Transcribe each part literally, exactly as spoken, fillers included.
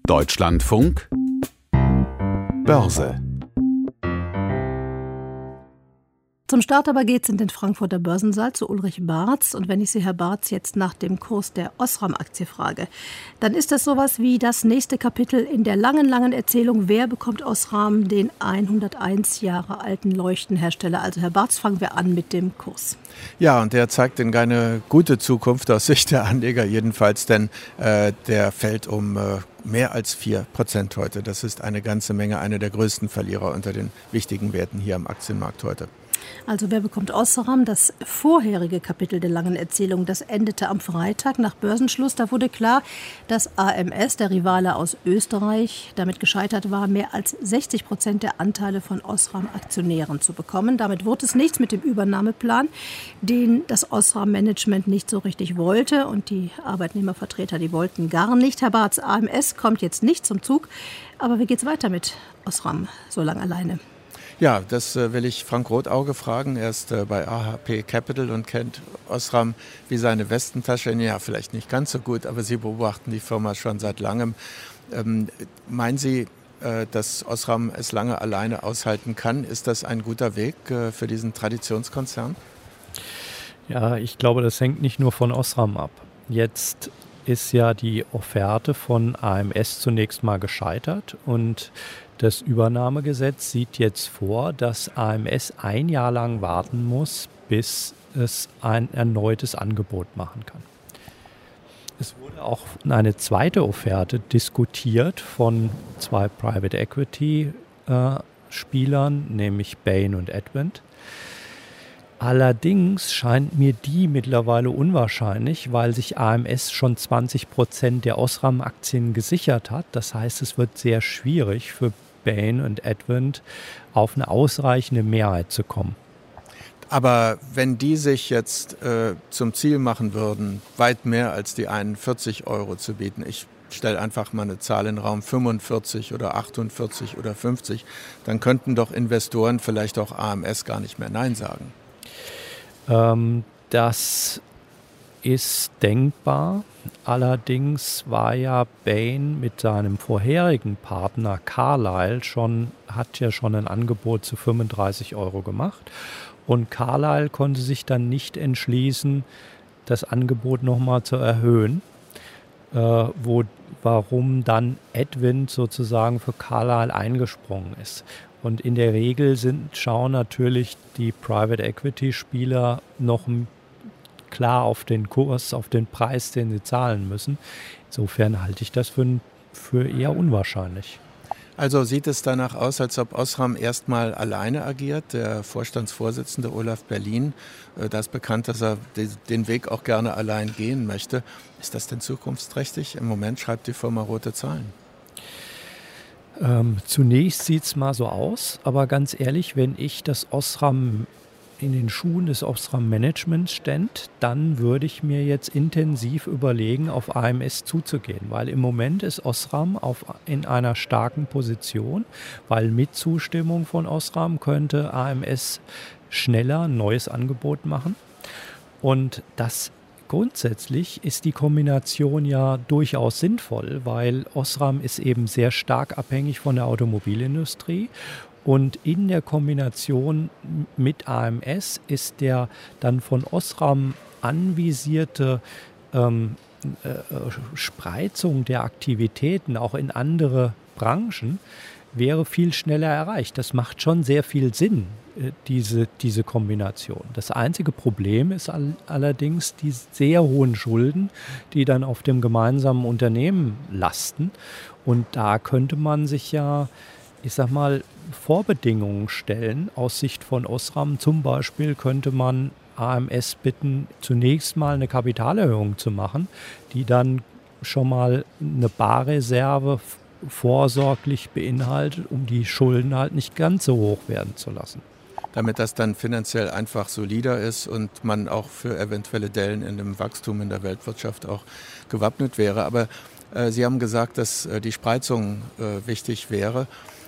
Deutschlandfunk Börse. Zum Start aber geht's in den Frankfurter Börsensaal zu Ulrich Barz. Und wenn ich Sie, Herr Barz, jetzt nach dem Kurs der Osram-Aktie frage, dann ist das sowas wie das nächste Kapitel in der langen, langen Erzählung, wer bekommt Osram, den hunderteins Jahre alten Leuchtenhersteller. Also Herr Barz, fangen wir an mit dem Kurs. Ja, und der zeigt in keine gute Zukunft aus Sicht der Anleger jedenfalls, denn äh, der fällt um äh, mehr als vier Prozent heute. Das ist eine ganze Menge, einer der größten Verlierer unter den wichtigen Werten hier am Aktienmarkt heute. Also wer bekommt Osram? Das vorherige Kapitel der langen Erzählung, das endete am Freitag nach Börsenschluss. Da wurde klar, dass A M S, der Rivale aus Österreich, damit gescheitert war, mehr als sechzig Prozent der Anteile von Osram-Aktionären zu bekommen. Damit wurde es nichts mit dem Übernahmeplan, den das Osram-Management nicht so richtig wollte. Und die Arbeitnehmervertreter, die wollten gar nicht. Herr Barz, A M S kommt jetzt nicht zum Zug. Aber wie geht's weiter mit Osram so lange alleine? Ja, das äh, will ich Frank Rotauge fragen. Er ist äh, bei A H P Capital und kennt Osram wie seine Westentasche. Ja, vielleicht nicht ganz so gut, aber Sie beobachten die Firma schon seit langem. Ähm, meinen Sie, äh, dass Osram es lange alleine aushalten kann? Ist das ein guter Weg äh, für diesen Traditionskonzern? Ja, ich glaube, das hängt nicht nur von Osram ab. Jetzt ist ja die Offerte von A M S zunächst mal gescheitert und das Übernahmegesetz sieht jetzt vor, dass A M S ein Jahr lang warten muss, bis es ein erneutes Angebot machen kann. Es wurde auch eine zweite Offerte diskutiert von zwei Private Equity äh, Spielern, nämlich Bain und Advent. Allerdings scheint mir die mittlerweile unwahrscheinlich, weil sich A M S schon zwanzig Prozent der Osram-Aktien gesichert hat. Das heißt, es wird sehr schwierig für Bain und Advent auf eine ausreichende Mehrheit zu kommen. Aber wenn die sich jetzt äh, zum Ziel machen würden, weit mehr als die einundvierzig Euro zu bieten, ich stelle einfach mal eine Zahl in den Raum, fünfundvierzig oder achtundvierzig oder fünfzig, dann könnten doch Investoren vielleicht auch A M S gar nicht mehr Nein sagen. Ähm, das ist denkbar. Allerdings war ja Bain mit seinem vorherigen Partner Carlyle schon, hat ja schon ein Angebot zu fünfunddreißig Euro gemacht. Und Carlyle konnte sich dann nicht entschließen, das Angebot nochmal zu erhöhen. Äh, wo, warum dann Advent sozusagen für Carlyle eingesprungen ist. Und in der Regel sind, schauen natürlich die Private Equity Spieler noch klar auf den Kurs, auf den Preis, den sie zahlen müssen. Insofern halte ich das für, für eher unwahrscheinlich. Also sieht es danach aus, als ob Osram erstmal alleine agiert. Der Vorstandsvorsitzende Olaf Berlin, da ist bekannt, dass er den Weg auch gerne allein gehen möchte. Ist das denn zukunftsträchtig? Im Moment schreibt die Firma rote Zahlen. Ähm, zunächst sieht es mal so aus, aber ganz ehrlich, wenn ich das Osram in den Schuhen des Osram-Managements stände, dann würde ich mir jetzt intensiv überlegen, auf A M S zuzugehen, weil im Moment ist Osram auf, in einer starken Position, weil mit Zustimmung von Osram könnte A M S schneller ein neues Angebot machen und das grundsätzlich ist die Kombination ja durchaus sinnvoll, weil Osram ist eben sehr stark abhängig von der Automobilindustrie. Und in der Kombination mit A M S ist der dann von Osram anvisierte ähm, äh, Spreizung der Aktivitäten auch in andere Branchen wäre viel schneller erreicht. Das macht schon sehr viel Sinn, äh, diese, diese Kombination. Das einzige Problem ist all, allerdings die sehr hohen Schulden, die dann auf dem gemeinsamen Unternehmen lasten. Und da könnte man sich ja, ich sag mal, Vorbedingungen stellen aus Sicht von Osram. Zum Beispiel könnte man A M S bitten, zunächst mal eine Kapitalerhöhung zu machen, die dann schon mal eine Barreserve vorsorglich beinhaltet, um die Schulden halt nicht ganz so hoch werden zu lassen. Damit das dann finanziell einfach solider ist und man auch für eventuelle Dellen in dem Wachstum in der Weltwirtschaft auch gewappnet wäre. Aber äh, Sie haben gesagt, dass äh, die Spreizung äh, wichtig wäre.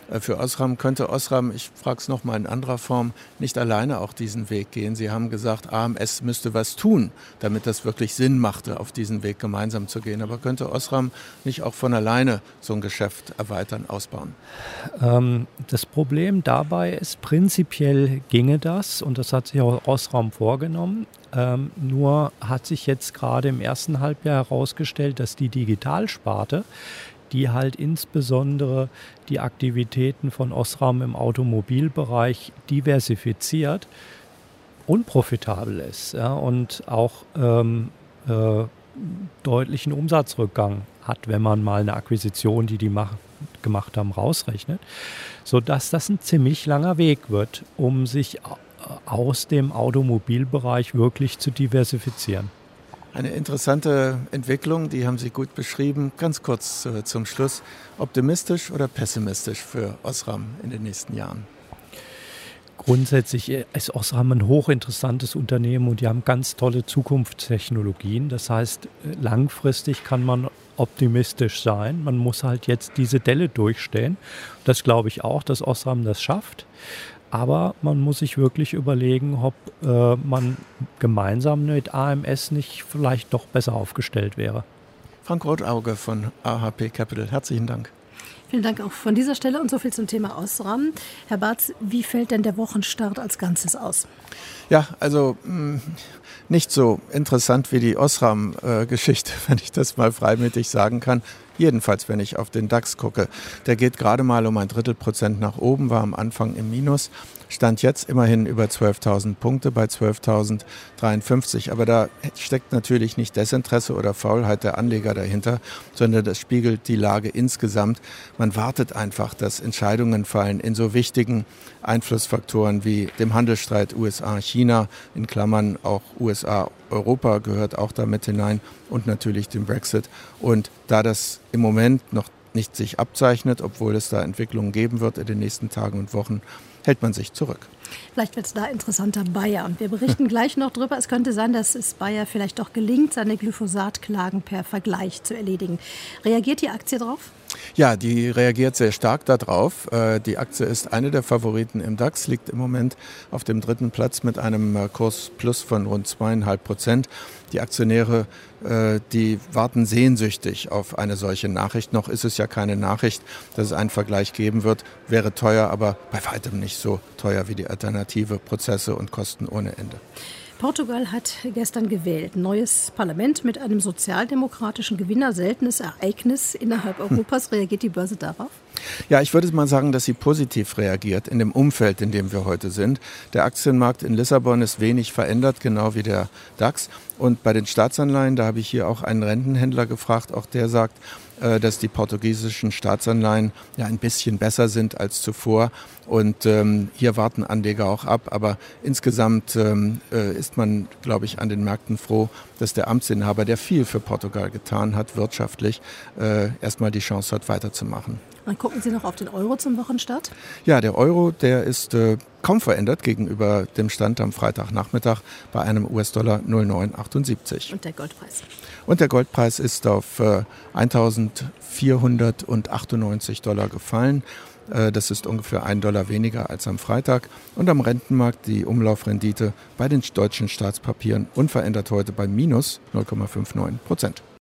Für Osram könnte Osram, ich frage es nochmal in anderer Form, nicht alleine auch diesen Weg gehen. Sie haben gesagt, A M S müsste was tun, damit das wirklich Sinn machte, auf diesen Weg gemeinsam zu gehen. Aber könnte Osram nicht auch von alleine so ein Geschäft erweitern, ausbauen? Ähm, das Problem dabei ist, prinzipiell ginge das und das hat sich auch Osram vorgenommen. Ähm, nur hat sich jetzt gerade im ersten Halbjahr herausgestellt, dass die Digitalsparte, die halt insbesondere die Aktivitäten von Osram im Automobilbereich diversifiziert, unprofitabel ist, ja, und auch ähm, äh, deutlichen Umsatzrückgang hat, wenn man mal eine Akquisition, die die mach- gemacht haben, rausrechnet, sodass das ein ziemlich langer Weg wird, um sich aus dem Automobilbereich wirklich zu diversifizieren. Eine interessante Entwicklung, die haben Sie gut beschrieben. Ganz kurz äh, zum Schluss. Optimistisch oder pessimistisch für Osram in den nächsten Jahren? Grundsätzlich ist Osram ein hochinteressantes Unternehmen und die haben ganz tolle Zukunftstechnologien. Das heißt, langfristig kann man optimistisch sein. Man muss halt jetzt diese Delle durchstehen. Das glaube ich auch, dass Osram das schafft. Aber man muss sich wirklich überlegen, ob äh, man gemeinsam mit A M S nicht vielleicht doch besser aufgestellt wäre. Frank Rotauge von A H P Capital, herzlichen Dank. Vielen Dank auch von dieser Stelle und so viel zum Thema Osram. Herr Bartz, wie fällt denn der Wochenstart als Ganzes aus? Ja, also mh, nicht so interessant wie die Osram-Geschichte, äh, wenn ich das mal freimütig sagen kann. Jedenfalls, wenn ich auf den DAX gucke. Der geht gerade mal um ein Drittel Prozent nach oben, war am Anfang im Minus, stand jetzt immerhin über zwölftausend Punkte bei zwölftausenddreiundfünfzig. Aber da steckt natürlich nicht Desinteresse oder Faulheit der Anleger dahinter, sondern das spiegelt die Lage insgesamt. Man wartet einfach, dass Entscheidungen fallen in so wichtigen Einflussfaktoren wie dem Handelsstreit U S A-China, in Klammern auch U S A-Europa gehört auch damit hinein und natürlich dem Brexit. Und da das im Moment noch nicht sich abzeichnet, obwohl es da Entwicklungen geben wird in den nächsten Tagen und Wochen, hält man sich zurück. Vielleicht wird es da interessanter Bayer. Wir berichten gleich noch drüber. Es könnte sein, dass es Bayer vielleicht doch gelingt, seine Glyphosat-Klagen per Vergleich zu erledigen. Reagiert die Aktie drauf? Ja, die reagiert sehr stark darauf. Die Aktie ist eine der Favoriten im DAX, liegt im Moment auf dem dritten Platz mit einem Kursplus von rund zweieinhalb Prozent. Die Aktionäre, die warten sehnsüchtig auf eine solche Nachricht. Noch ist es ja keine Nachricht, dass es einen Vergleich geben wird. Wäre teuer, aber bei weitem nicht so teuer wie die Alternative. Prozesse und Kosten ohne Ende. Portugal hat gestern gewählt. Neues Parlament mit einem sozialdemokratischen Gewinner. Seltenes Ereignis innerhalb Europas. Reagiert die Börse darauf? Ja, ich würde mal sagen, dass sie positiv reagiert in dem Umfeld, in dem wir heute sind. Der Aktienmarkt in Lissabon ist wenig verändert, genau wie der DAX. Und bei den Staatsanleihen, da habe ich hier auch einen Rentenhändler gefragt, auch der sagt, dass die portugiesischen Staatsanleihen ja ein bisschen besser sind als zuvor. Und ähm, hier warten Anleger auch ab. Aber insgesamt ähm, ist man, glaube ich, an den Märkten froh, dass der Amtsinhaber, der viel für Portugal getan hat, wirtschaftlich, äh, erstmal die Chance hat, weiterzumachen. Dann gucken Sie noch auf den Euro zum Wochenstart? Ja, der Euro, der ist äh, kaum verändert gegenüber dem Stand am Freitagnachmittag bei einem U S-Dollar null Komma neun achtundsiebzig. Und der Goldpreis? Und der Goldpreis ist auf äh, eintausendvierhundertachtundneunzig Dollar gefallen. Äh, das ist ungefähr ein Dollar weniger als am Freitag. Und am Rentenmarkt die Umlaufrendite bei den deutschen Staatspapieren unverändert heute bei minus null Komma neunundfünfzig Prozent.